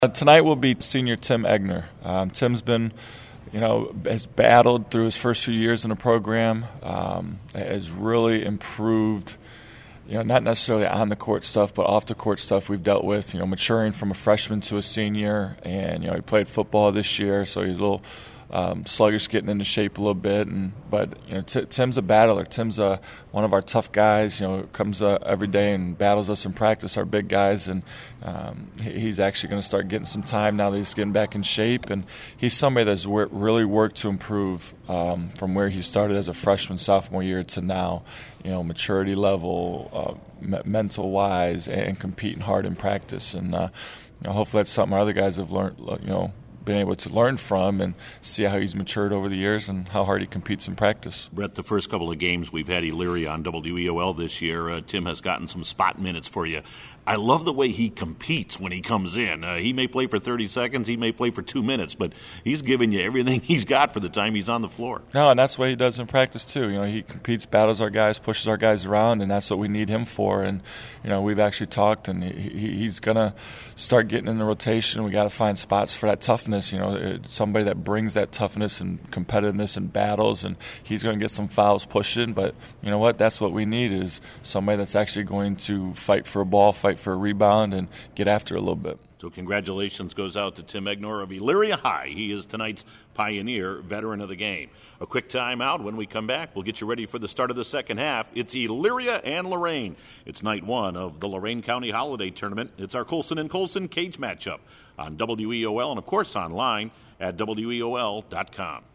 Tonight will be senior Tim Egner. Tim's been, has battled through his first few years in the program, has really improved, not necessarily on the court stuff, but off the court stuff we've dealt with, maturing from a freshman to a senior. And, he played football this year, so he's a little sluggish getting into shape a little bit. But Tim's a battler. Tim's one of our tough guys, comes every day and battles us in practice, our big guys. And he's actually going to start getting some time now that he's getting back in shape. And he's somebody that's really worked to improve from where he started as a freshman, sophomore year to now, maturity level, mental-wise, and competing hard in practice. And hopefully that's something our other guys have learned, been able to learn from and see how he's matured over the years and how hard he competes in practice. Brett, the first couple of games we've had Elyria on WEOL this year, Tim has gotten some spot minutes for you. I love the way he competes when he comes in. He may play for 30 seconds, he may play for 2 minutes, but he's giving you everything he's got for the time he's on the floor. No, and that's what he does in practice too. He competes, battles our guys, pushes our guys around, and that's what we need him for. And we've actually talked, and he's gonna start getting in the rotation. We got to find spots for that toughness. Somebody that brings that toughness and competitiveness and battles, and he's going to get some fouls pushing. But you know what? That's what we need, is somebody that's actually going to fight for a ball, fight for a rebound, and get after it a little bit. So congratulations goes out to Tim Egner of Elyria High. He is tonight's Pioneer Veteran of the Game. A quick timeout. When we come back, we'll get you ready for the start of the second half. It's Elyria and Lorain. It's night one of the Lorain County Holiday Tournament. It's our Colson and Colson cage matchup on WEOL and, of course, online at WEOL.com.